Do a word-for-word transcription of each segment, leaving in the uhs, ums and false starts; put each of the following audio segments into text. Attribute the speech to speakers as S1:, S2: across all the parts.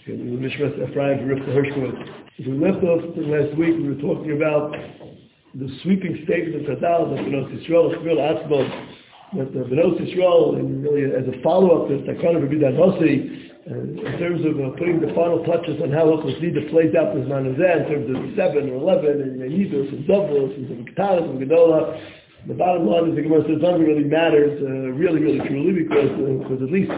S1: Mishmas Ephraim and Rivka Hershkowitz. As we left off last week, we were talking about the sweeping statement of Chazal that B'nos Yisrael, Chmil Atzmon, that the B'nos Yisrael, and really as a follow-up to Takana Rabbi Danhossi, in terms of uh, putting the final touches on how Hilchos Nida plays out this Manazeh, in terms of seven or eleven, and Nidus and Zavos and Ketanis and Gedolah. The bottom line is the Gemara says nothing really matters, uh, really, really, truly, because uh, because at least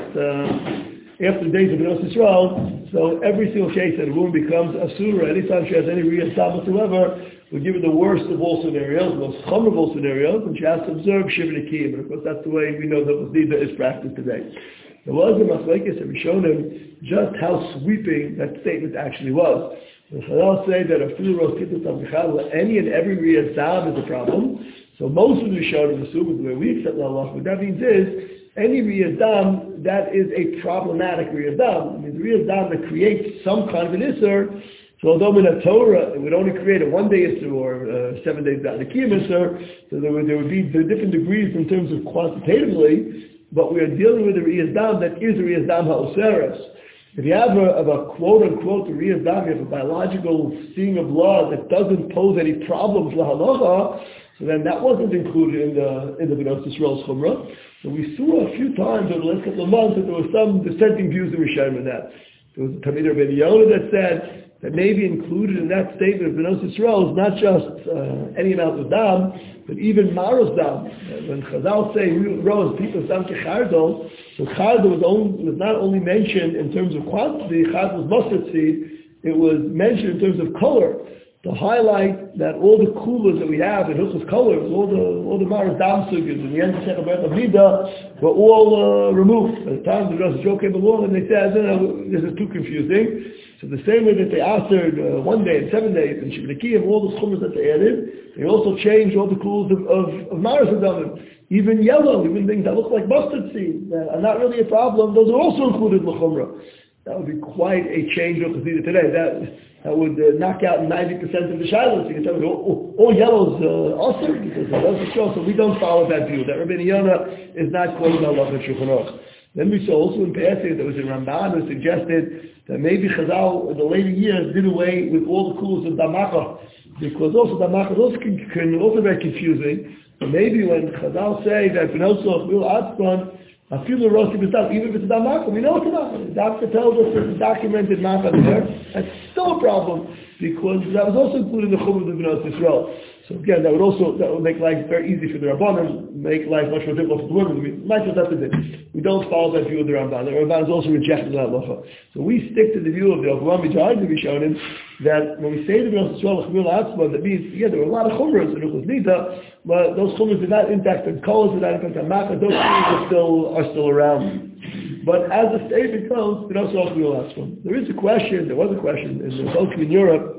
S1: uh, after the days of B'nos Yisrael, so every single case that a woman becomes a surah, anytime she has any real time whatsoever, we give her the worst of all scenarios, the most common of all scenarios, and she has to observe Shiva Nikiyim. And of course, that's the way we know that Nida is practiced today. There was a machlokes that we shown him just how sweeping that statement actually was. The Chazal say that a filu rosh kitus al any and every riyas dam is a problem. So most of the Rishonim assume the way we accept Allah. What that means is any riyas dam that is a problematic riyas dam. I mean, the riyas dam that creates some kind of an isser. So although in a Torah it would only create a one-day isser or uh, seven days down the kiyum isser, so there would, there would be different degrees in terms of quantitatively. But we are dealing with a riyas dam that is a riyas dam ha'oseres. If you have a, a quote-unquote a riyas dam, you have a biological seeing of law that doesn't pose any problems lahalacha, so then that wasn't included in the in the B'nos Yisrael's Chumrah. So we saw a few times over the last couple of months that there were some dissenting views in Rishonim in that. There was a Talmid Rabbi Yonah that said that maybe included in that statement of B'nos Yisrael is not just uh, any amount of dam, but even maros dam. When Chazal say rose people dam kechardo, so chardo was, only, was not only mentioned in terms of quantity, chardo was mustard seed, it was mentioned in terms of color, to highlight that all the kulas that we have in Hilchos colors, all the all the maros dam sugas and the end of Shechabet Nida were all uh, removed. At the time the Rosh Joe came along and they said, no, this is too confusing. So the same way that they answered uh, one day and seven days and Shiva Nikiyim, all the chumras that they added, they also changed all the kulas of, of, of maros adamim. Even yellow, even things that look like mustard seed, that are not really a problem, those are also included in the chumrah. That would be quite a change of Chazida today. That that would uh, knock out ninety percent of the shilas. You can tell me all, all yellow's uh, awesome because it doesn't show. So we don't follow that view. That Rabbi Yonah is not quoting Allah in Shulchan Aruch. Then we saw also in passing there was a Ramban who suggested that maybe Chazal in the later years did away with all the kulas of Damacha, because also Damacha also can, can also very confusing. So maybe when Chazal say that B'nos Yisrael will Atzmon, I feel the roast even if it's a Damacha, we know it's a Damacha. The doctor tells us there's a documented Macha there. That's still a problem because that was also included in the Chum of the B'nos Yisrael. So again, that would also that would make life very easy for the Rabbanim, make life much more difficult for the women. We might just have to do. We don't follow that view of the Ramban. The Ramban is also rejected that halacha. So we stick to the view of the Avram Mijahid to be shown in that when we say the B'nos Yisrael Chmil Atzma, that means yeah, there were a lot of chumras in Hilchos Nida, but those chumras did not impact the colors, did not impact the makkah. Those chumras are still are still around. But as the statement goes, B'nos Yisrael Chmil Atzma. There is a question. There was a question in the culture in Europe.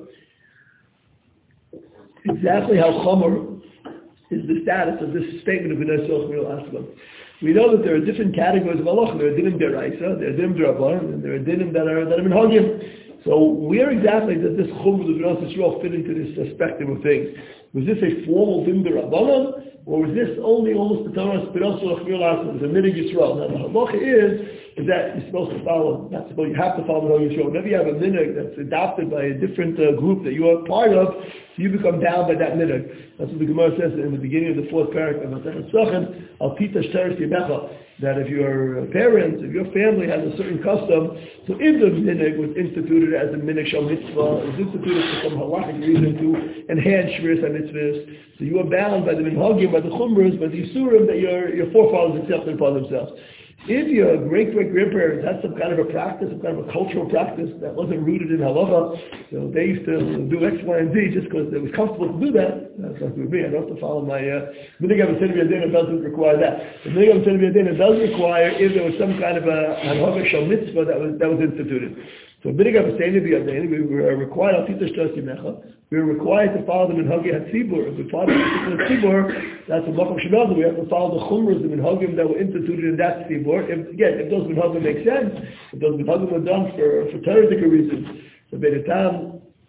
S1: Exactly how chomer is the status of this statement of B'nos Yisrael Chmil Atzma. We know that there are different categories of halacha. There are dinim deraisa, there are dinim derabbanan, and there are dinim that are that are minhagim. So where exactly does this chum of the B'nos Yisrael fit into this uh, spectrum of things? Was this a formal din derabbanan, or was this only almost the Torah B'nos Yisrael Chmil Atzma, the minig Yisrael? Now the halacha is is that you're supposed to follow, not supposed, you have to follow the minig Yisrael. Whenever you have a minig that's adopted by a different uh, group that you are part of, so you become down by that minig. That's what the Gemara says in the beginning of the fourth paragraph of Masechet Sochem, Al Pitash Teres Yemecha, that if your parents, if your family has a certain custom, so if the minig was instituted as a minig shal mitzvah, it was instituted for some halachic reason to enhance shmiras and mitzvahs, so you are bound by the minhagim, by the chumras, by the yisurim that your your forefathers accepted upon themselves. If your great-great-grandparents had some kind of a practice, some kind of a cultural practice that wasn't rooted in halacha, so they used to do X, Y, and Z just because it was comfortable to do that. That's not with me. I don't have to follow my minig uh, it doesn't require that. The minig it does require if there was some kind of a hanhaga shal mitzvah that was that was instituted. So minig we were required al titash teres yemecha. We were required to follow the minhagi hatzibur. If we follow the particular tzibur, that's a makom shemazah. We have to follow the chumras, the minhagim that were instituted in that tzibur. If, again, if those minhagim make sense, if those minhagim were done for for Torah reasons, so by the time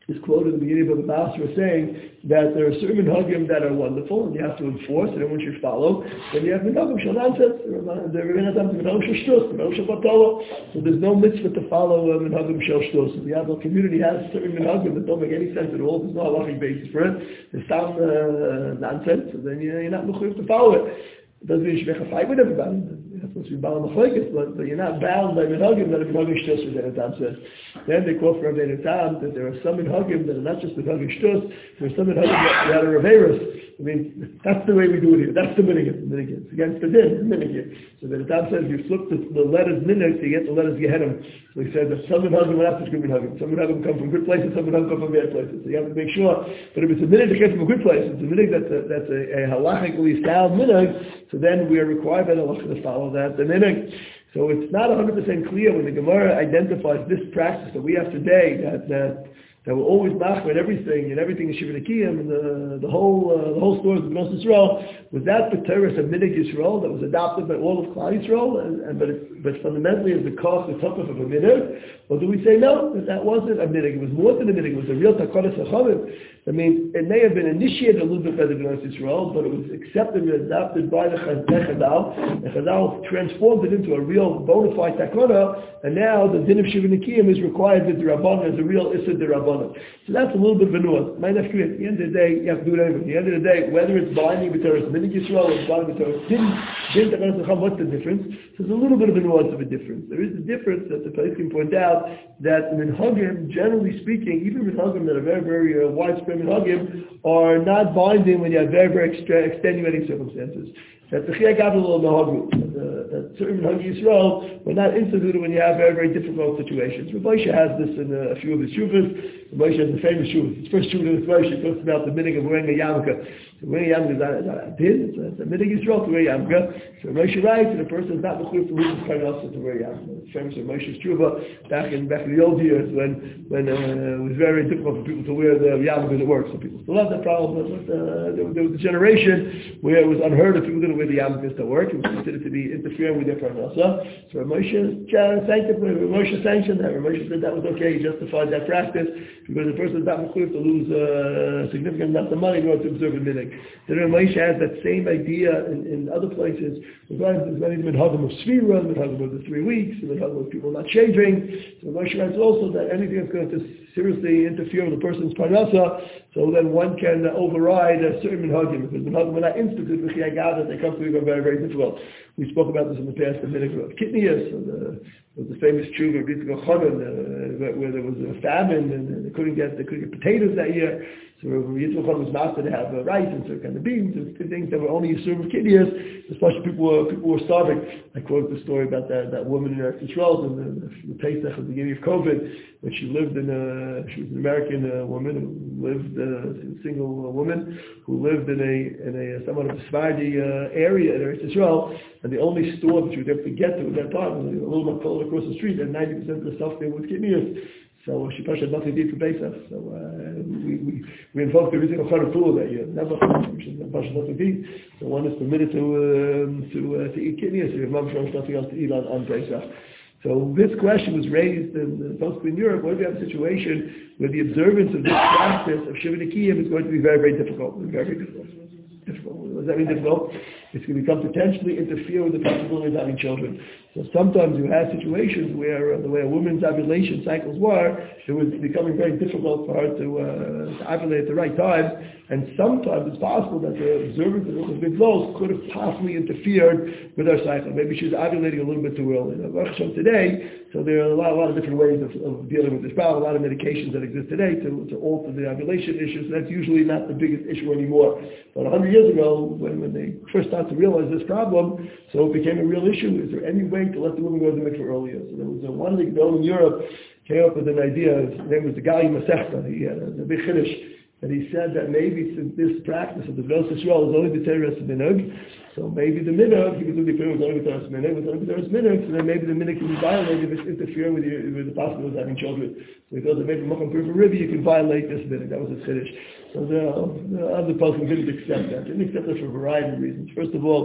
S1: is quoted in the beginning of the Basra saying that there are certain minhagim that are wonderful and you have to enforce and everyone should follow. Then you have minhagim shel nonsense. There are minhagim shel shtus, minhagim shel batolo. So there's no mitzvah to follow uh, minhagim shel shtus. If the Yavla community has certain minhagim that don't make any sense at all, there's no halachic basis for it. There's some uh, nonsense. So then you're not mechuyev to follow it. It doesn't mean you should make a fight with everybody. You're supposed to be bound machlokes, but, but you're not bound by minhagim that a minhagim shtus, as Rabbeinu Tam says. Then they quote from Rabbeinu Tam that there are some minhagim that are not just minhagim shtus, there are some minhagim that are reverus. I mean, that's the way we do it here. That's the minhag. The minhag. It's against the din. The minhag here. So Rabbeinu Tam says you flip the, the letters minhag to get the letters gehenim. So he says that some minhagim are not such good minhagim. Some minhagim come from good places, some minhagim come from bad places. So you have to make sure that if it's a minhag that comes from a good place, it's a minhag that's a, that's a, a halachically sound minhag, so then we are required by the halacha to follow that. The minhag. So it's not one hundred percent clear when the Gemara identifies this practice that we have today, that that, that we're always machmir everything, and everything is Shiva Nekiyim, and the, the whole uh, the whole story of the Bnei Yisrael, was that the Torah of Minhag Yisrael that was adopted by all of Klal Yisrael, and, and, but, it, but fundamentally is the cost, the tokef of a minhag? Or do we say no, that that wasn't a minhag, it was more than a minhag, it was a real takonis hachamim? I mean, it may have been initiated a little bit by the Bnei Yisrael, but it was accepted and adopted by the Chazal, and Chazal transformed it into a real bona fide takona, and now the din of Shiva Nekiyim is required with the Rabbanan as a real Issa de Rabbanan. So that's a little bit of a nuance. Might have to be at the end of the day, you have to do it anyway. At the end of the day, whether it's binding with Torah, Minhag Yisrael, or it's binding with Torah, din, din takonas hacham, what's the difference? So there's a little bit of a nuance of a difference. There is a difference that the place can point out that minhagim, generally speaking, even minhagim that are very, very uh, widespread minhagim, are not binding when you have very, very extra, extenuating circumstances. That the Chiyah Gadol of Nahagu, that certain Minhag Yisrael were not instituted when you have very, very difficult situations. Rav Moshe has this in a few of his shuvas. Rav Moshe has the famous shuvas. His first shuvah in Rav Moshe talks about the minhag of wearing a yarmulke. So wearing a yarmulke is not a din, it's a minhag Yisrael to wear a yarmulke. So Rav Moshe writes that a person is not mechuyev to lose his karnasa to wear a yarmulke. It's famous Rav Moshe's shuvah back in back in the old years when when uh, it was very difficult for people to wear the yarmulke at work. So people still have that problem, but uh, there, there was a generation where it was unheard of people didn't wear the yarmulke to work. It was considered to be interfering with their parnasa. So Rav Moshe sanctioned Rav Moshe sanctioned that. Rav Moshe said that was okay. He justified that practice because the person is not mechuyev to lose a significant amount of money in order to observe a minhag. Then Rav Moshe has that same idea in, in other places. There's many minhagim of svira, minhagim of the three weeks, minhagim of people not shaving. So Rav Moshe writes also that anything that's going to seriously interfere with a person's parnasa, so then one can override a certain minhagim. Because minhagim are not instituted with Chiyah Gadol, they come to be very, very difficult. We spoke about this in the past, the minhag of Kitnius, the, the famous tshuva of Yitzchak Chonon, uh, where there was a famine and they couldn't get they couldn't get potatoes that year. So Yitzchak Chonon was master to have uh, rice and certain kind of beans and things that were only served with Kitnius, especially people were people were starving. I quoted the story about that, that woman in Eretz Yisrael in the, the Pesach at the beginning of COVID, when she lived in a she was an American uh, woman who lived uh, a single uh, woman who lived in a in a somewhat of a Sephardi uh, area in Eretz Yisrael. And the only store that you would have to get to at that time was a little makol across the street, and ninety percent of the stuff there was Kitnius. So she probably had nothing to eat for Pesach. So uh, we, we, we invoked the Rizikah Charapul that year. Never, she had nothing to eat. So one is permitted to um, to uh, to eat Kitnius. So your mom has nothing else to eat on, on Pesach. So this question was raised in, mostly in Europe. What if you have a situation where the observance of this practice of Shiva Nekiyim is going to be very, very difficult? Very, very difficult. Difficult. What does that mean difficult? It's going to become potentially interfere with the possibility of having children. So sometimes you have situations where uh, the way a woman's ovulation cycles were, it was becoming very difficult for her to, uh, to ovulate at the right time. And sometimes it's possible that the observance of the big flows could have possibly interfered with her cycle. Maybe she's ovulating a little bit too early. Now, today, so there are a lot, a lot of different ways of, of dealing with this problem, a lot of medications that exist today to, to alter the ovulation issues. That's usually not the biggest issue anymore. But one hundred years ago, when, when they first started to realize this problem, so it became a real issue. Is there any way to let the woman go to the mikveh earlier? So there was a, one of the Gedolim in Europe came up with an idea. His name was the Gali Masechta. He had a, a big chiddush. And he said that maybe since this practice of the Bnei Yisrael is only the Teres Minhag, so maybe the Minhag, because the Minhag was only the Teres Minhag, was only the Teres Minhag, so then maybe the Minhag can be violated if it's interfering with, you, with the possibility of having children. So he thought that maybe Mokam Pur Rivi, you can violate this Minhag. That was his chiddush. So the, the other poskim didn't accept that. They didn't accept that for a variety of reasons. First of all,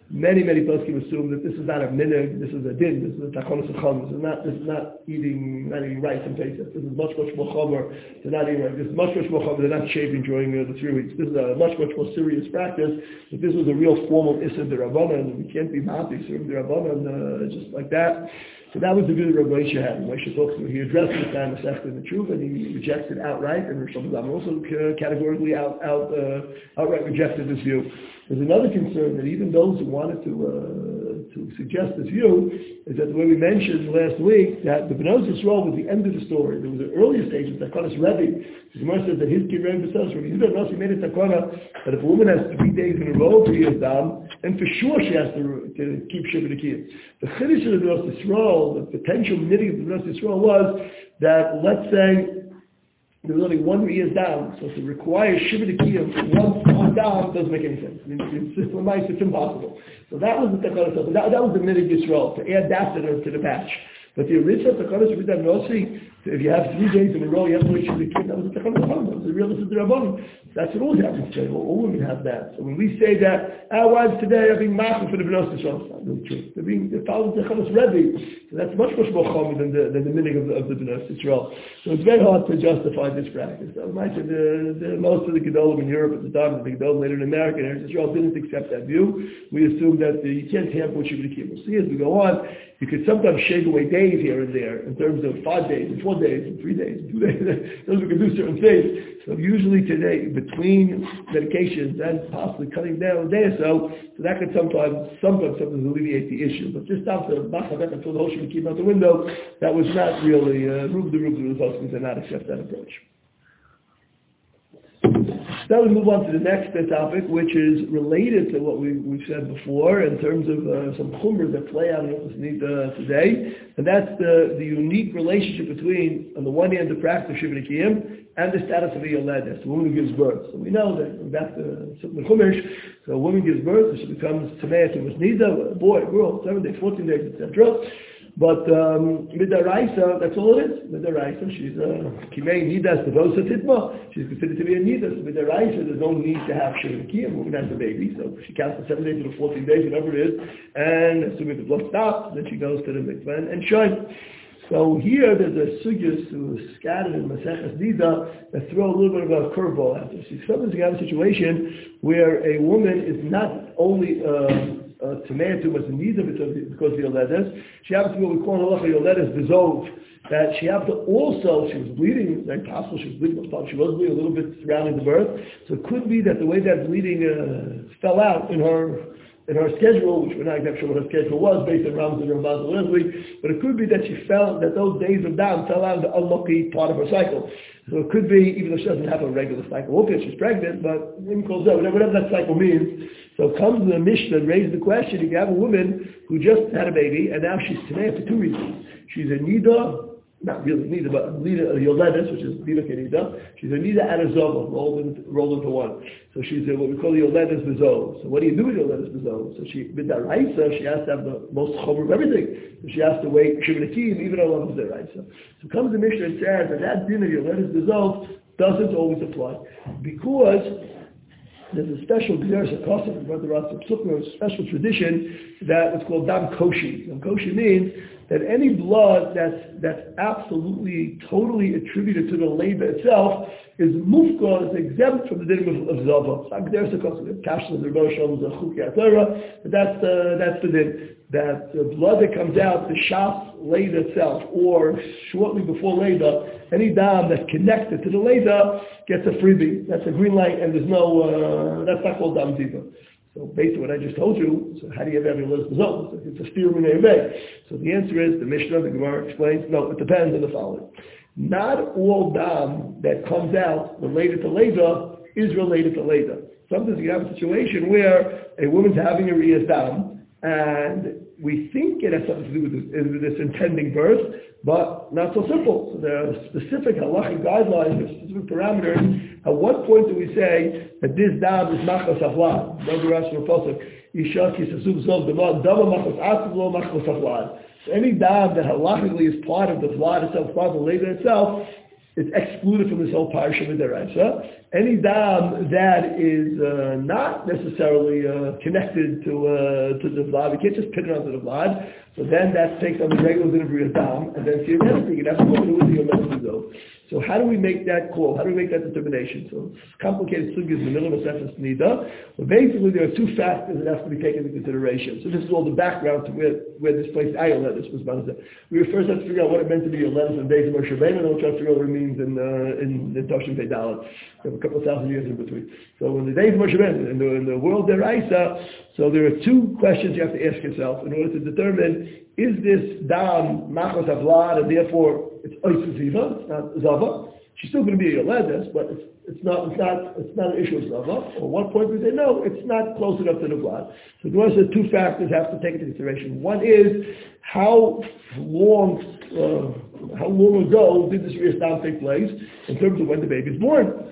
S1: Many, many poskim assume that this is not a minhag, this is a din, this is a takonos acham. This is not, this is not eating, not eating rice and pesach. This is much, much more chomer. They're not eating rice. This is much, much more chomer. They're not shaving during uh, the three weeks. This is a much, much more serious practice. If this was a real formal issa d'Rabbanan, we can't be mapi serving d'Rabbanan uh, just like that. So that was the view that Rabbi Moshe had. Moshe talks to, he addressed the time of Masechta in the truth, and he rejected outright, and Rosh Hashanah also uh, categorically out, out, uh, outright rejected this view. There's another concern that even those who wanted to uh, to suggest this view is that the way we mentioned last week that the Bnei Yisrael was the end of the story. There was an earlier stage of Takonas Rebbe. The Gemara says that his kid Rebbe says, Rabbi Yehuda Nasi made a Takona that if a woman has three days in a row for years down, then for sure she has to, to keep Shiva Nikiyah. The Chiddush of the Bnei Yisrael, the potential knitting of the Bnei Yisrael was that, let's say, there was only one years down, so to require Shiva Nikiyah one one down doesn't make any sense. I mean, it's, it's, it's impossible. So that was the Takana, that, that was the Minig Yisrael, to add that to the, to the batch. But the original Takana Shvidah Nosi, if you have three days in a row, you have to wait Shiva Nikiyah, that was the Takana Rabbanon, that was the real Issa Rabbanon. That's what always happens today. All, all women have that. So when we say that our wives today are being machal for the Bnei Yisrael, it's not really true. They're being they're following the Takanas Rebbe. So that's much, much more common than the, than the Minig of the, of the Bnei Yisrael. So it's very hard to justify this practice. So I said, the, the, most of the Gedolim in Europe at the time, the Gedolim later in America, and Israel didn't accept that view. We assumed that the, you can't tamper with Shiva Nikiyah. We'll see as we go on. You could sometimes shave away days here and there in terms of five days, and four days, and three days, and two days. Those we can do certain things. So usually today, between medications and possibly cutting down a day or so, so that could sometimes, sometimes, sometimes alleviate the issue. But just after Machabek until the whole Shiva Nikiyah out the window, that was not really, uh, Rub the Rub the Results did not accept that approach. Now we move on to the next uh, topic, which is related to what we, we've said before in terms of uh, some chumras that play out in Hilchos Nida today, and that's the, the unique relationship between, on the one hand, the practice of Shiva Nikiyah and the status of a Yoledes, the woman who gives birth. So we know that back to Sukman Chumash, so a woman gives birth, so she becomes Tameah to Nida, a boy, a girl, seven days, fourteen days, et cetera. But um, Midaraisa, that's all it is. Midaraisa, she's a Kimei Nidas Devosa Titma. She's considered to be a Nidas. Midaraisa, there's no need to have Shiva Nikiyah. A woman has a baby, so she counts the seven days to the fourteen days, whatever it is. And assuming the blood stops, then she goes to the mikveh and, and shines. So here there's a sugyas who is scattered in Maseches Nida that throw a little bit of a curveball at us. Sometimes you have a situation where a woman is not only uh, Uh, Tameah to was neither because because of the Yoledes. She happens to be what we call in halacha Yoledes dissolved. That she happened to also, she was bleeding, it's very possible she was bleeding, she was bleeding a little bit surrounding the birth. So it could be that the way that bleeding uh, fell out in her in her schedule, which we're not exactly sure what her schedule was based on Rams and Ramaz last week, but it could be that she felt that those days of down fell out in the unlucky part of her cycle. So it could be, even though she doesn't have a regular cycle, okay, she's pregnant, but whatever, whatever that cycle means. So comes the Mishnah and raises the question, you have a woman who just had a baby, and now she's Tameah for two reasons. She's a Nida, not really Nida, but a Yoledes, which is Nida Kenida. She's a Nida and a Zova, rolled into, rolled into one. So she's a, what we call the Yoledes Bezov. So what do you do with Yoledes Bezov? So she, with Daraisa, she has to have the most chomer of everything. So she has to wait Shiva Nikiyah, even though it's Daraisa. So comes the Mishnah and says that that din of Yoledes Bezov doesn't always apply. Because there's a special Gzeres HaKosov, Brother Ratzah Psukner, a special tradition that is called Dam Koshi. Dam Koshi means that any blood that's that's absolutely, totally attributed to the labor itself is mufka, is exempt from the din of, of Zava. But that's the, that's the din. That the blood that comes out, the shas labor itself, or shortly before labor, any dam that's connected to the labor gets a freebie. That's a green light, and there's no, uh, that's not called dam ziva. So based on what I just told you, so how do you have every list result? It's a steer in a So the answer is, the Mishnah, the Gemara explains, no, it depends on the following. Not all dam that comes out related to labor is related to labor. Sometimes you have a situation where a woman's having a riyas dam, and we think it has something to do with this, with this impending birth, but not so simple. So there are specific halachic guidelines, there are specific parameters. At what point do we say that this dam is machos avlad? So any dam that halachically is part of the vlad itself, part of the labor itself, it's excluded from this whole parsha midaraisa. Any dam that is uh, not necessarily uh, connected to uh, to the vlad, we can't just pin it onto the vlad. So then that takes on the regular delivery of dam, and then theoretically you have to go to the Yom. So how do we make that call? How do we make that determination? So it's complicated sugis in the middle of a sentence nida. But basically there are two factors that have to be taken into consideration. So this is all the background to where, where this place Ayoletis was about. We first have to figure out what it meant to be Yoletis in days of Moshe Rabbeinu, and then we'll try to figure out what it means in uh, in, in Toshin Pei Dalet. We have a couple of thousand years in between. So in the days of Moshe Rabbeinu, in the, in the world there Isa, so there are two questions you have to ask yourself in order to determine, is this dam machos avlad, and therefore it's oisiziva, it's not zava. She's still going to be a yoledes, but it's it's not it's not it's not an issue of zava. Or one point we say no, it's not close enough to the vlad. So the ones that two factors have to take into consideration. One is how long uh, how long ago did this Riyas Dam take place in terms of when the baby is born.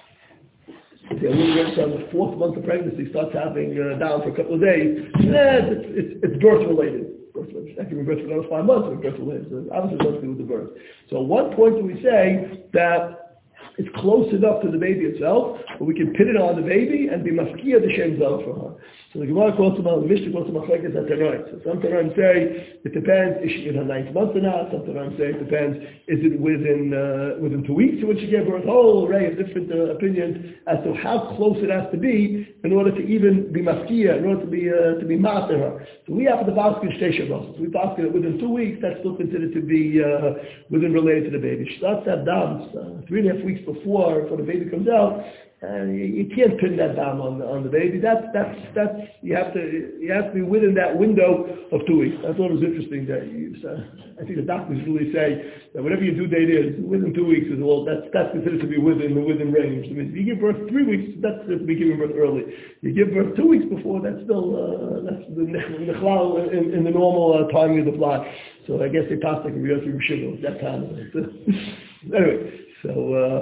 S1: The woman gets on the fourth month of pregnancy, starts having uh, down for a couple of days. Eh, it's, it's, it's birth related. That can be birth for another five months or birth related. So obviously it's nothing to do with the birth. So at one point do we say that it's close enough to the baby itself, but we can pin it on the baby and be mafkia the shem zav for her. So the Gemara calls them out, the Mishnah calls them machlekes atanoim. So some Tanoim say it depends, is she in her ninth month or not? Some Tanoim say it depends, is it within uh, within two weeks when she gave birth? A whole array of different uh, opinions as to how close it has to be in order to even be mafkia, in order to be uh, to be master her. So we have the basket station process. We basket it within two weeks. That's still considered to be uh, within related to the baby. She starts to have dams uh, three and a half weeks before before the baby comes out. And you, you can't pin that down on the, on the baby. That's that's that's you have to you have to be within that window of two weeks. I thought it was interesting that you, uh, I think the doctors really say that whatever your due date is within two weeks is well that's that's considered to be within the within range. I mean, if you give birth three weeks, that's to be giving birth early. You give birth two weeks before, that's still uh, that's the nechlal in, in the normal uh, timing of the fly. So I guess they passed like a real shivul at that time. Anyway, so.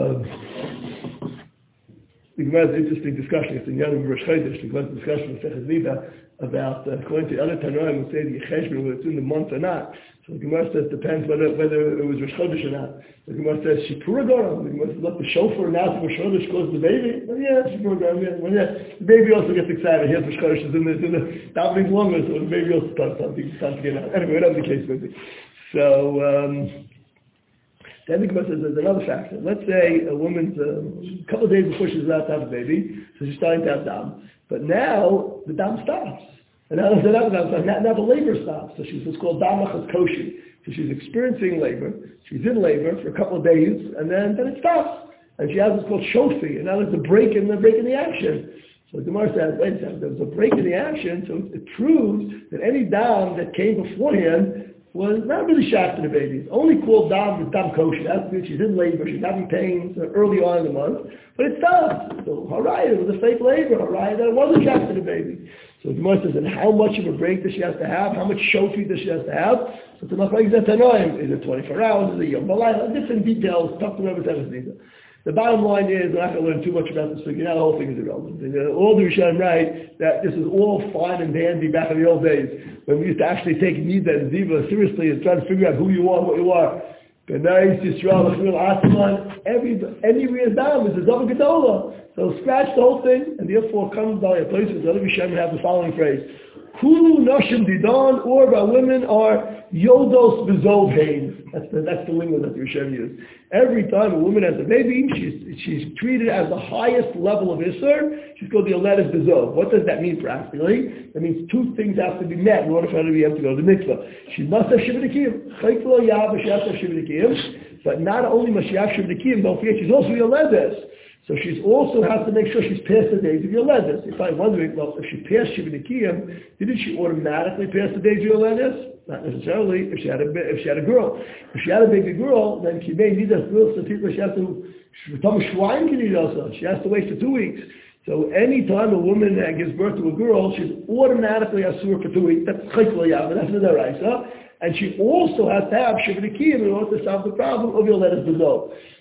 S1: Uh, The Gemara is an interesting discussion. It's in Yom Rosh Chodesh. The Gemara is a discussion with Sechas Nida about, uh, according to the other Tanoim, who say the Yecheshbon, whether it's in the month or not. So the Gemara says it depends whether whether it was Rosh Chodesh or not. The Gemara says Shipura Goram. The Gemara says, look, the shofar announced Rosh Chodesh caused the baby. Well, yeah, Shipura Goram. Yeah. Well, yeah. The baby also gets excited. Here's Rosh Chodesh is in the, in the davening longer, so the baby also starts something, starts to get out. Anyway, whatever the case may be. So. Um, Then the Gemara says there's another factor. Let's say a woman's uh, a couple of days before she's about to have a baby, so she's starting to have dam. But now the dam stops, and now, now, now, now the labor stops. So she's what's called dam machas koshi. So she's experiencing labor. She's in labor for a couple of days, and then then it stops, and she has what's called shofi, and now there's a break in the break in the action. So the Gemara says, wait a second, there was a break in the action, so it proves that any dam that came beforehand was not really shocked to the baby. It's only called dam with dam kosher. That's good. She's in labor. She's having pains early on in the month. But it stopped. So haraya, it was a fake labor. Haraya, that it wasn't shocked to the baby. So the Gemara says, and how much of a break does she have to have? How much shofi does she have to have? So the Gemara says, is it twenty-four hours? Is it yom balayla? Different details. Talk to whoever says it. The bottom line is, we're not going to learn too much about this figure. Now the whole thing is irrelevant. And, uh, all the Rishonim write that this is all fine and dandy back in the old days when we used to actually take Nida and Ziva seriously and try to figure out who you are, what you are. Benais Yisrael, Atman, every any Riyas Dam is a Zava Gedola. So scratch the whole thing, and therefore comes by a place where the other Rishonim have the following phrase: Kulu Nashim Didan, or our women are Yodos Bezov Hain. That's the, that's the lingo that the Rishonim use. Every time a woman has a baby, she's, she's treated as the highest level of Isser. She's called the Yoledes Bezov. What does that mean practically? That means two things have to be met in order for her to be able to go to the mikvah. She must have Shivit Akiyim. Chayflo Yah, she has to have Shivit Akiyim. But not only must she have Shivit Akiyim, don't forget she's also Yoledes. So she also has to make sure she's past the days of Yoledes. If I'm wondering, well, if she passed Shivit Akiyim, didn't she automatically pass the days of Yoledes? Not necessarily. If she had a if she had a girl, if she had a baby girl, then she may need a girl. So people she has to she has to wait for two weeks. So any time a woman uh, gives birth to a girl, she's automatically asur for two weeks. That's chaykel yav, that's the deraisa. And she also has to have shivit akiyim in order to solve the problem of Yoledes Bezov.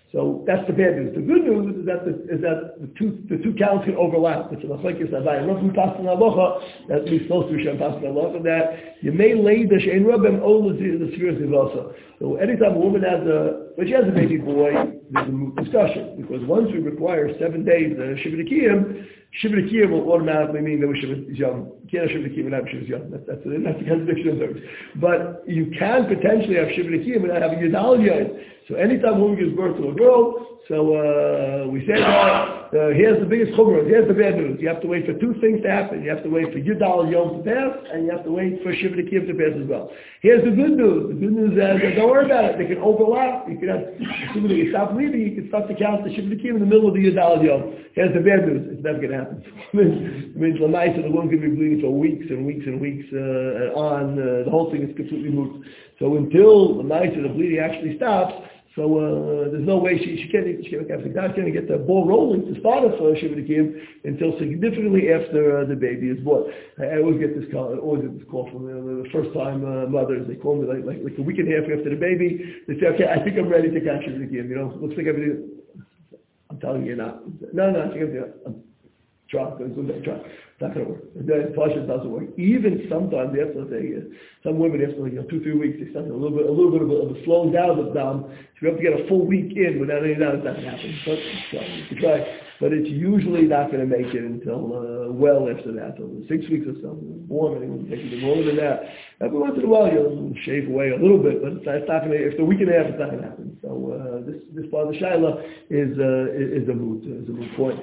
S1: So that's the bad news. The good news is that the, is that the two the two counts can overlap. It's a machlekes avai. Not from pasuk halacha that we supposed to shem pasuk halacha that you may lay the shein rabem all the the spheres divasa. So anytime a woman has a when she has a baby boy, there's a discussion because once we require seven days uh, shivit kiyum, shivit kiyum will automatically mean that we shivit is young. You can't have shivit kiyum without shivit young. That's that's that's the contradiction of terms. But you can potentially have shivit kiyum without having yidal yod. So anytime a woman gives birth to a girl, so uh, we said that uh, here's the biggest chumrah, here's the bad news. You have to wait for two things to happen. You have to wait for Yudal Yom to pass, and you have to wait for Shiva Kiyum to pass as well. Here's the good news. The good news is that don't worry about it. They can overlap. You can have, assuming that you stop leaving, you can start to count the Shiva Kiyum in the middle of the Yudal Yom. Here's the bad news. It's never going to happen. It means Lamais and the woman can be bleeding for weeks and weeks and weeks uh, on. Uh, the whole thing is completely moot. So until Lamais and the bleeding actually stops, so uh, there's no way she, she can't she can't, she can't get the ball rolling to start off uh, Shiva Kiyum until significantly after uh, the baby is born. I, I always get this call. I always get this call from uh, the first time uh, mothers. They call me like, like like a week and a half after the baby. They say, "Okay, I think I'm ready to catch Shiva Kiyum." You know, looks like everything. I'm telling you not. No, no, I think I'm, I'm trying. I'm trying. It's not going to work. The Pasha doesn't work. Even sometimes after they, uh, some women after like you know, two, three weeks, they start a little bit, a little bit of a, of a slowing down of dam. So you have to get a full week in without any doubt it's not going to happen. But so, you can try. But it's usually not going to make it until uh, well after that, so six weeks or so. More, anyone take it more than that. Every once in a while you'll shave away a little bit, but it's not, it's not going to. If the week and a half, it's not going to happen. So uh, this this part of the shaila is uh, is, is a moot is a moot point.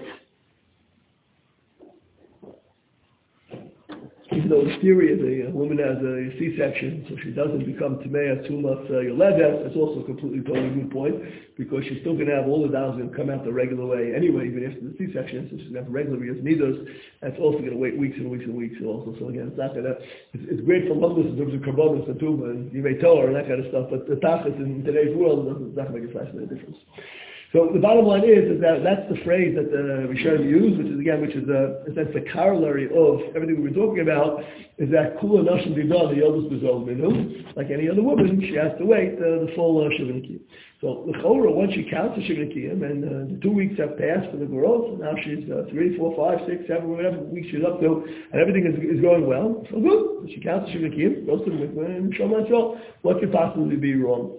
S1: Even though in theory the woman has a C-section, so she doesn't become Tamei Tumas Yoledes, that's also a completely totally moot point, because she's still going to have all the downs going to come out the regular way anyway, even after the C-section, so she's going to have regular years needles. That's also going to wait weeks and weeks and weeks also. So again, it's not going to, it's, it's great for mothers in terms of karbonos and tuba and yimei Torah and that kind of stuff, but the tachlis in today's world, it's not going to make a fascinating difference. So the bottom line is, is that that's the phrase that the Rishonim use, which is again, which is a, that's the corollary of everything we were talking about, is that kula nashim didah the yodas b'zol minu, like any other woman, she has to wait uh, the full uh, Shiva Kiyum. So the chora, once she counts the Shiva Kiyum, and uh, the two weeks have passed for the girl, so now she's uh, three, four, five, six, seven, whatever weeks she's up to, and everything is, is going well. So good, she counts the Shiva Kiyum, goes to the mikveh, and show myself what could possibly be wrong.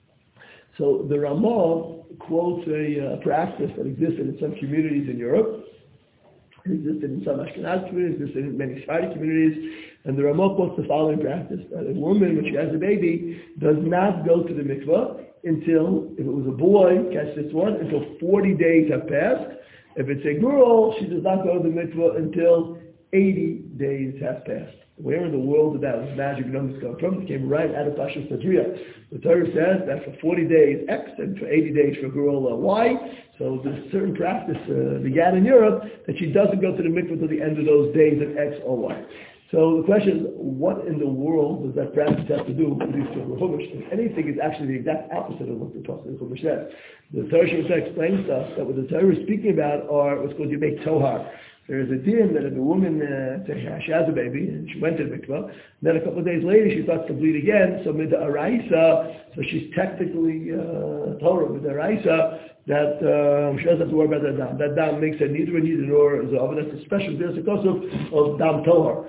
S1: So the Ramah quotes a uh, practice that existed in some communities in Europe. It existed in some Ashkenaz communities, existed in many Sephardi communities, and the Ramah quotes the following practice, that a woman, when she has a baby, does not go to the mikveh until, if it was a boy, catch this one, until forty days have passed. If it's a girl, she does not go to the mikveh until eighty days have passed. Where in the world did that magic numbers come from? It came right out of Pashas Tadriya. The Torah says that for forty days X and for eighty days for girl uh, Y. So there's certain practice uh, began in Europe that she doesn't go to the mikveh until the end of those days of X or Y. So the question is, what in the world does that practice have to do with these two Chumash? If anything, it's actually the exact opposite of what the Pasuk Chumash says. The Torah explains to us that what the Torah is speaking about are what's called Yemei Tohar. There is a din that if a woman, uh, she has a baby, and she went to the mikveh, then a couple of days later she starts to bleed again, so mid araisa, so she's technically uh, Torah with araisa, that um, she doesn't have to worry about that dam. That dam makes her neither a neither nor a zav, that's a special din because of, of dam tohar.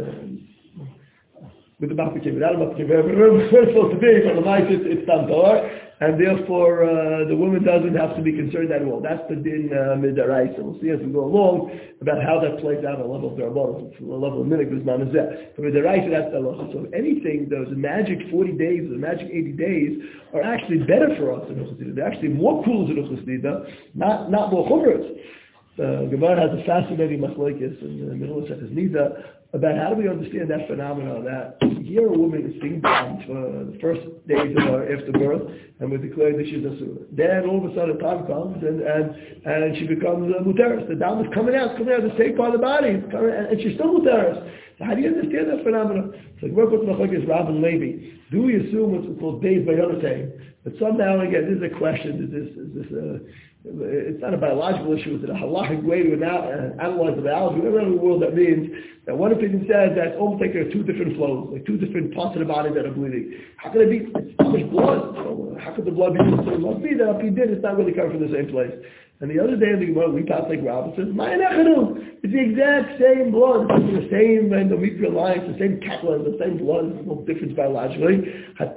S1: With the mappikim, without a mappikim, where it's supposed to be, for the mice it's dam tohar. And therefore, uh, the woman doesn't have to be concerned at all. That's the din uh, midaraisa. We'll see as we go along about how that plays out on the level of Darabot, the level of minig b'zman hazeh. But midaraisa, that's the halacha. So anything, those magic forty days, the magic eighty days, are actually better for us in Uchas Nida. They're actually more cool in Uchas Nida, not not more chumras. Uh, Gemara has a fascinating machlokes in the middle of Sefes Nida about how do we understand that phenomenon that here a woman is sitting down for the first days of her after birth and we declare that she's a surah. Then all of a sudden time comes and and, and she becomes a muteris. The dam is coming out, coming out of the same part of the body, it's coming, and, and she's still muteris. So how do you understand that phenomenon? So the work with machlokes Rav and Levi. Do we assume what's called days by Yonatay? But somehow again, this is a question. Is this is this a It's not a biological issue, it's a halachic way to analyze the biology. Whatever in the world that means, that what if opinion says that almost like there are two different flows, like two different parts of the body that are bleeding. How could it be? It's not much blood. So how could the blood be used? So it must be that if he did, it's not really coming from the same place. And the other day in the Gemara, we pass like Rabbi says, it's the exact same blood. It's the same endometrial lines, the same capillary, the same blood. There's no difference biologically. That's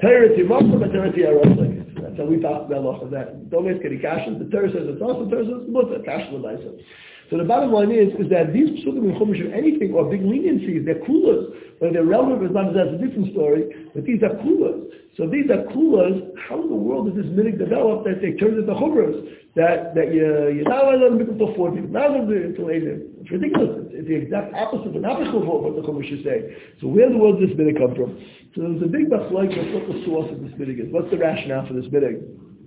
S1: how we pass the law of that. Don't ask any kasha. The Torah says it's also, the Torah says it's mutter. Kasha l'maisa. So the bottom line is, is that these psukim in Chumash or anything, or big leniencies, they're kulas. When they're relevant, that's a different story, but these are kulas. So these are kulas. How in the world does this minig develop that they turn into chumras? That that you, you're not allowed to make until forty, not allowed to until eighty. It's ridiculous. It's, it's the exact opposite of what the Chumash is saying. So where in the world does this minig come from? So there's a big machlok of what the source of this minig is. What's the rationale for this minig?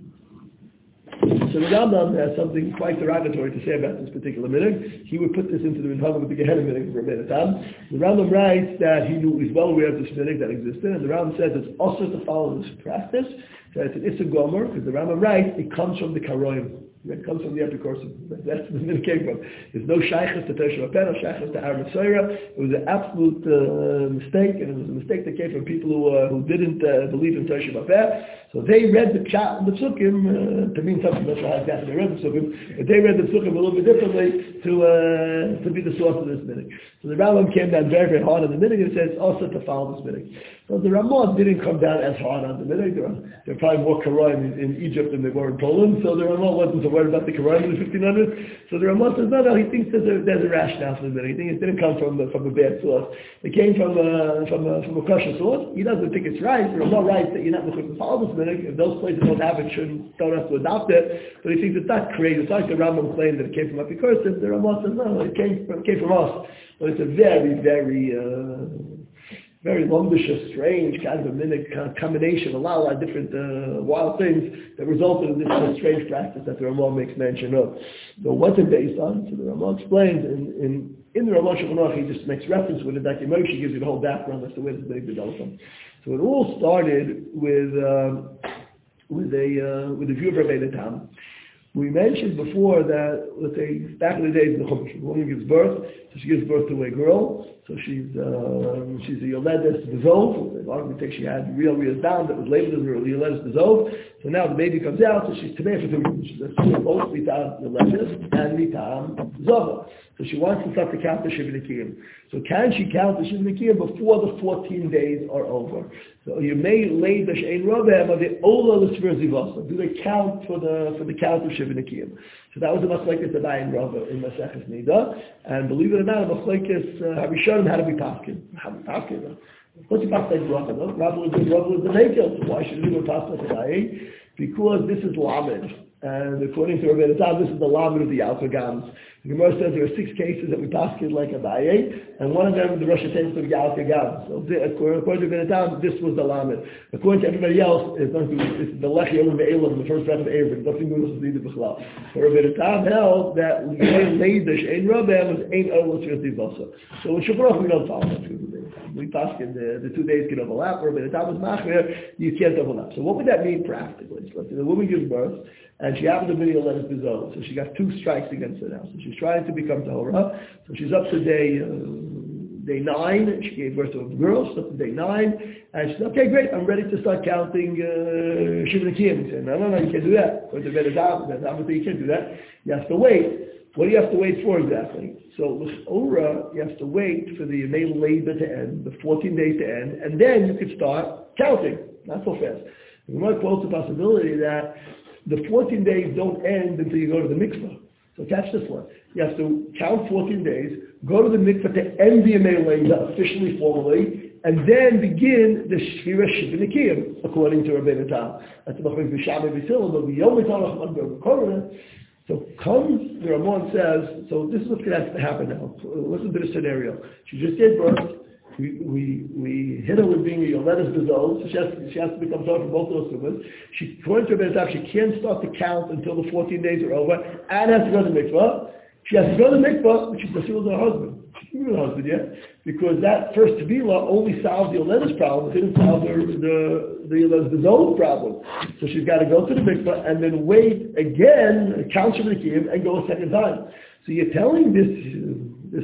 S1: So the Rambam has something quite derogatory to say about this particular minig. He would put this into the Minhag with the Gehenna minig for a minute. The Rambam writes that he knew, he's well aware of this minig that existed, and the Rambam says it's also to follow this practice. So it's an Issa Gomer, because the Rambam writes it comes from the Karoim. It comes from the Epicursus. That's where the minig came from. There's no shaykhs to Tersha Apen, no shaykhs to Aram Soira. It was an absolute uh, mistake, and it was a mistake that came from people who uh, who didn't uh, believe in Tersha Apen. So they read the chat the psukim uh, to mean something. That's how exactly they read the psukim, but they read the psukim a little bit differently to uh, to be the source of this minig. So the Rambam came down very very hard on the minig and says also to follow this minig. So the Ramah didn't come down as hard on the minig. There are, there are probably more Karaim in, in Egypt than there were in Poland. So the Ramah wasn't so worried about the Karaim in the fifteen hundreds. So the Ramah says no, no. He thinks there's a, there's a rationale for the minig. He thinks it didn't come from the, from a bad source. It came from a, from a, from a kosher source. He doesn't think it's right. The Ramah writes that you're not supposed to follow this minig. If those places don't have it, shouldn't don't have to adopt it. But he thinks it's not created. It's like the Rambam claimed that it came from Epicurus. The Ramah says no, it came from, it came from us. But it's a very very uh, very lumbish, strange kind of a minig combination, a lot, a lot of different uh, wild things that resulted in this uh, strange practice that the Ramah makes mention of. So what's it based on? So the Ramah explains in, in, in the Ramah Shulchan Aruch, he just makes reference with it. Dr. Moshe gives you the whole background as to where this minig developed from. So it all started with um, with a uh, with a view of Rabbeinu Tam. We mentioned before that, let's say, back in the days of the Chumash, a woman gives birth, so she gives birth to a girl, so she's uh, she's a Yoledes Dezov. The argument takes she had real, real down that was labeled as a Yoledes Dezov. So now the baby comes out, so she's Tamei for two reasons. She's both Mitam Yoledes and Mitam Zova. So she wants to start to count the Shiva Nikiyim. So can she count the Shiva Nikiyim before the fourteen days are over? So you may lay the Shein Rabeh, but the Ola L'Sver Zivasa. Do they count for the for the count of Shiva Nikiyim? So that was a machlekes Abai and Rava in Maseches Nida. And believe it or not, a machlekes Harishonim had to be paskin. How to be paskin? What's the paskin Rava? No? Rava was the Rava was the Mekel. So why should you do a paskin Abai? Because this is Lamed. And according to Rabbi Tam, this is the Lamed of the Yalkagams. The Gemara says there are six cases that we paskin like Abaye, and one of them the Rosh Hashanah of Yalkagams. So according to Rabbi Tam, this was the Lamed. According to everybody else, it's not it's the Lechi Yom Ve'elam, the first breath of Erev. Nothing to do with the B'chalal. But Rabbi Tam held that Leidish Ein Rabbi was Ein Olos Yosivasa. So in Shabbat we don't follow that. We paskin the, the two days can overlap. Rabbi Tam is machmir, you can't overlap. So what would that mean practically? So let's say the woman gives birth, and she happens to be a Yoledes Dezov. So she got two strikes against her now. So she's trying to become Tahora. So she's up to day uh, day nine. She gave birth to a girl. She's up to day nine. And she said, okay, great. I'm ready to start counting uh, Shiva Nikiyim. He said, no, no, no, you can't do that. Or the Vedazam, you can't do that. You have to wait. What do you have to wait for exactly? So with Ora, you have to wait for the Yemei Leiba to end, the fourteen days to end, and then you could start counting. Not so fast. We might quote the possibility that the fourteen days don't end until you go to the mikvah. So catch this one. You have to count fourteen days, go to the mikvah to end the Yemei Leiba officially, formally, and then begin the Shvira Shiva Nikiyim, according to Rabbeinu Tam. That's the B'chayim B'Shamay B'Sil, but B'Yom B'Tarach B'Korah. So comes, the Ramon says, so this is what's going to have to happen now. Listen to the scenario. She just gave birth. We we we hit her with being a Yoledes Dezov, so she has, she has to become sorry for both of those summers. She, according to her Benetach, she can't start to count until the fourteen days are over, and has to go to the mikvah. She has to go to the mikvah, but she's still with her husband. She didn't with her husband yet, because that first Tevila only solved the Yoledes problem. It didn't solve the the, the Yoledes Dezov problem. So she's got to go to the mikvah and then wait again, count Shiva Nikiyim, and go a second time. So you're telling this this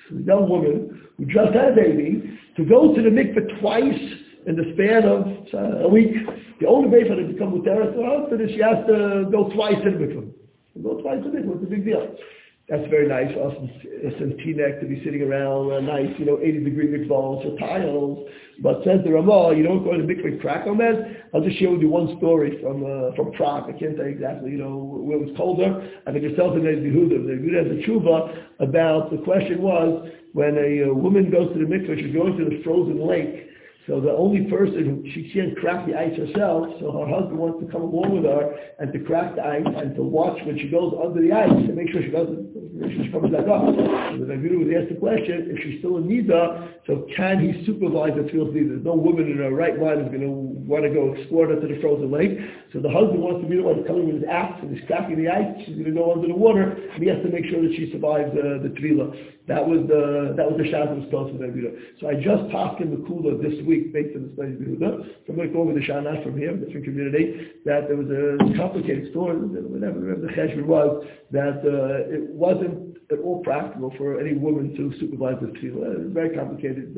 S1: So a young woman who just had a baby to go to the mikveh twice in the span of uh, a week. The only way for her to become mutera to her husband is she has to go twice to the mikveh. Go twice to the mikveh. It's a big deal. That's very nice for us in Teaneck to be sitting around uh, nice, you know, eighty degree mikvahs or tiles. But says the Ramah, you don't go to mikveh crack on that. I'll just share with you one story from uh, from Prague. I can't tell you exactly, you know, where it was colder. I think it's something that Yehuda. The Yehuda has a tshuva about the question was when a uh, woman goes to the mikveh, she's going to the frozen lake. So the only person who, she can't crack the ice herself, so her husband wants to come along with her and to crack the ice and to watch when she goes under the ice and make sure she doesn't, make sure she comes back up. So the Rebbe was asked the question, if she's still in Nida, so can he supervise the tefillah Nida? There's no woman in her right mind is going to want to go explore that to the frozen lake. So the husband wants to be the one coming with his axe and he's cracking the ice. She's going to go under the water and he has to make sure that she survives uh, the tefillah. That was the that was the shas that was close to the Rebbe. So I just passed in the kula this week based on the study of Yehuda. So I'm going to go over the shana from here, different community, that there was a complicated story, whatever, whatever the cheshbon was, that uh, it wasn't at all practical for any woman to supervise the tefillah. It was a very complicated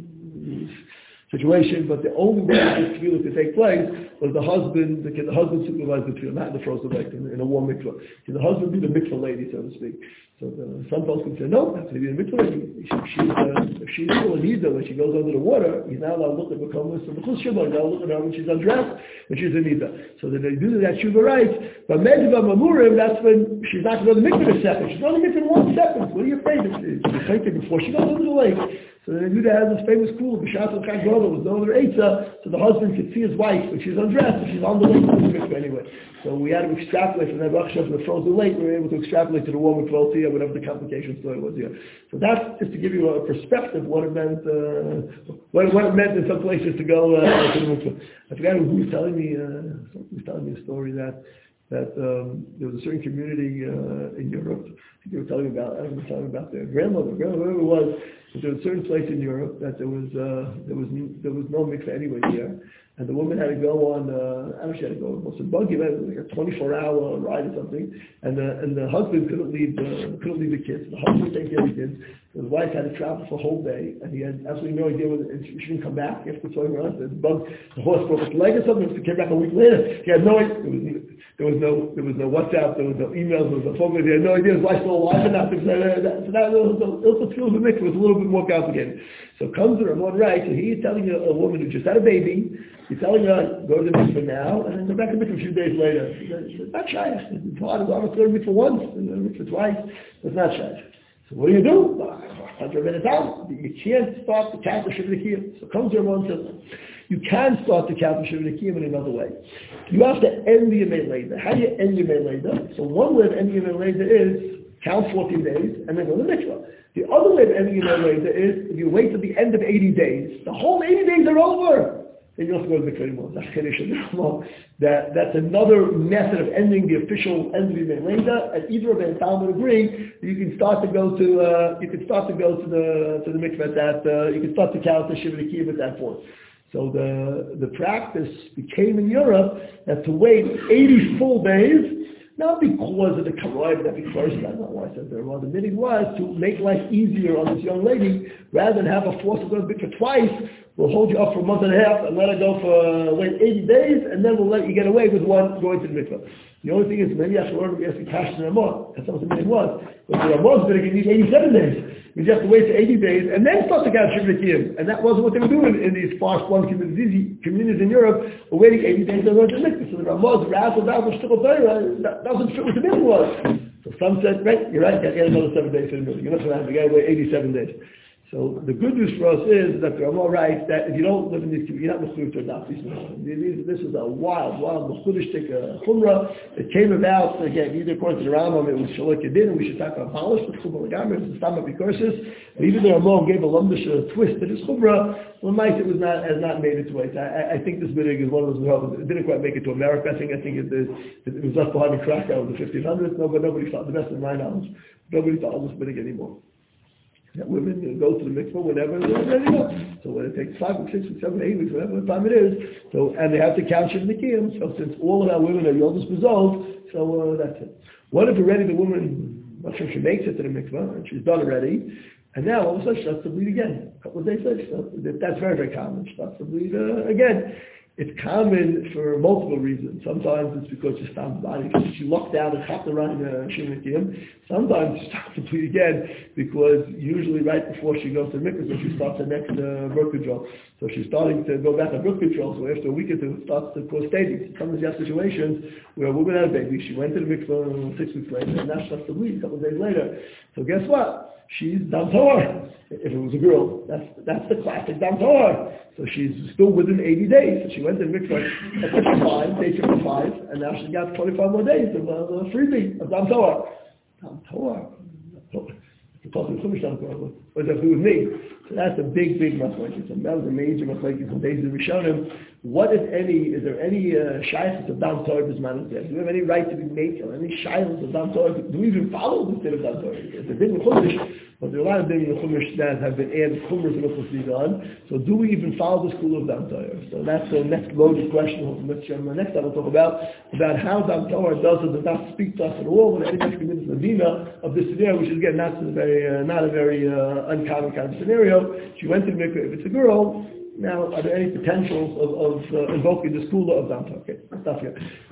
S1: uh, situation, but the only way this tefillah could take place was the husband, the, the husband supervised the tefillah, not in the frozen lake, in, in a warm mikvah. So the husband be the mikvah lady, so to speak. So the, some folks can say, no, that's maybe the mikvah lady. She, she's, uh, if she's still in Nida when she goes under the water, he's not allowed to look at the Mekomus of the Chus Shema, he's allowed to look at her when she's undressed, when she's in Nida. So that they do that Shuvah right. But Medva Mamurim, that's when she's not going to go to the mikvah in a second. She's going to the mikvah in one second. What are you afraid of? She's thinking before she goes under the lake. So the Yehuda has this famous kula, B'shat al-Chag Brother, was no other Eitzah, so the husband could see his wife when she's undressed, and she's on the way to the mikveh anyway. So we had to extrapolate from that Rakshas from the frozen lake, we were able to extrapolate to the warm mikveh or whatever the complication story was here. So that's just to give you a perspective what it meant, uh, what, what it meant in some places to go uh, to the mikveh. I forgot who was telling me, uh, someone was telling me a story that that um, there was a certain community uh, in Europe. I think they were telling about, I don't know, telling about their grandmother, grandmother, whoever it was. But there was a certain place in Europe that there was uh, there was there was no mikveh anywhere near, and the woman had to go on. Uh, I don't know, she had to go almost a buggy, like a twenty-four hour ride or something, and the and the husband couldn't leave the couldn't leave the kids. The husband would take care of the kids. So the wife had to travel for a whole day, and he had absolutely no idea whether she didn't come back after towing her out. The bug, the horse broke its leg or something. He came back a week later. He had no idea. There was, there was no there was no WhatsApp. There was no emails. There was no phone. He had no idea his wife's still alive or not. So that, so that was the field of mikveh was a little bit more complicated. So comes the Ramon right, and he's telling a, a woman who just had a baby. He's telling her, go to the mikveh now, and then go back to the mikveh a few days later. It's not shy. It's hard. I'm going to go to the mikveh once, and then the mikveh twice. It's not shy. So what do you do? one hundred minutes out. You can't start the count of Shivah So comes the Ramon and says, you can start the count of Shivah in another way. You have to end the Yemei Leda. How do you end the Yemei Leda? So one way of ending the Yemei Leda is count fourteen days and then go to the mikveh. The other way of ending the Yemei Leda is if you wait till the end of eighty days, the whole eighty days are over. Then you don't have to go to the mikveh anymore. That, that's another method of ending the official end of the Yemei Leda, and either of them Talmud agree that you can start to go to uh, you can start to go to the to the mikveh at that uh, you can start to count the Shivah Nikiyim at that point. So the the practice became in Europe that to wait eighty full days, not because of the karoy, but because that's not why I said there. Well, the meaning was to make life easier on this young lady, rather than have her forced to go to the mikveh twice. We'll hold you up for a month and a half and let her go for uh, wait eighty days, and then we'll let you get away with one going to the mikveh. The only thing is, maybe I should learn to be asking Passion Ramah. That's not what the meaning was. But the Ramah's going to need eighty-seven days. You just have to wait for eighty days and then start to count Shivah Nikiyim. And that wasn't what they were doing in these far-flung communities, communities in Europe, were waiting eighty days to learn to mikveh. So the Ramah's razzle dazzle shtickle Torah that doesn't fit what the middle was. So some said, right, you're right, you got another seven days for the middle. You're not going to have to get away eighty-seven days. So the good news for us is that the Ramah writes that if you don't live in these communities, you're not Mechuyv to adopt these Muslims. This is a wild, wild Mechudish uh, Chumrah. It came about, again, either according to the Rambam, it was Shalok Yedin, and we should talk about abolish the Chumrah Lagamir, it's the Stamma Bikursis. And even the Ramah gave a lumdish uh, twist to this Chumrah. Well, might it was not, has not made its way. I, I think this bidding is one of those, it didn't quite make it to America. I think, I think it, it, it was left behind in Krakow in the fifteen hundreds. No, but nobody thought, the best of my knowledge, nobody thought this bidding anymore. That women go to the mikveh whenever they're ready to go. So when it takes five or six or seven, eight weeks, whatever time it is, so and they have to count Shivah Nikiyim. So since all of our women are Yodas Bezov, so uh, that's it. What if already the woman, I'm not sure if she makes it to the mikveh and she's done already, And now all of a sudden she starts to bleed again. A couple of days later, she starts, that's very, very common. She starts to bleed uh, again. It's common for multiple reasons. Sometimes it's because she stops body, she lucked out and hopped around uh, Shemikim. Sometimes she starts to bleed again because usually right before she goes to mikvah, so she starts her next uh, birth control. So she's starting to go back on birth control, so after a week or two it starts to cause staging. Sometimes you have situations where a woman had a baby, she went to the mikvah six weeks later, and now she starts to bleed a couple of days later. So guess what? She's Dam Torah. If it was a girl, that's that's the classic Dam Torah. So she's still within eighty days. So she went to the mikvah at fifty-five, day fifty-five, and now she's got twenty-five more days of uh, freebie of Dam Torah. Dam Torah. It's talking Chumash Dam Torah. What does that do with me? So that's a big, big machlokes. That was a major machlokes in days of Rishonim. What, if any, is there any uh, shaykhs of Dam Torah bisman? Do we have any right to be made or any shaykhs of Dam Torah? Do we even follow the state of Dam Torah? It's a big Chumash, but there are a lot of big Chumash that have been added Chumras and Uchos on. So do we even follow the school of Dam Torah? So that's the next loaded question. Next time we'll talk about about how Dam Torah does or does not speak to us at all. When anybody commits the Medina of this scenario, which is again not a very uh, not a very uh, uncommon kind of scenario. She went to the mikveh. If it's a girl, now are there any potentials of, of uh, invoking the school of Dam Torah? Okay, stop here.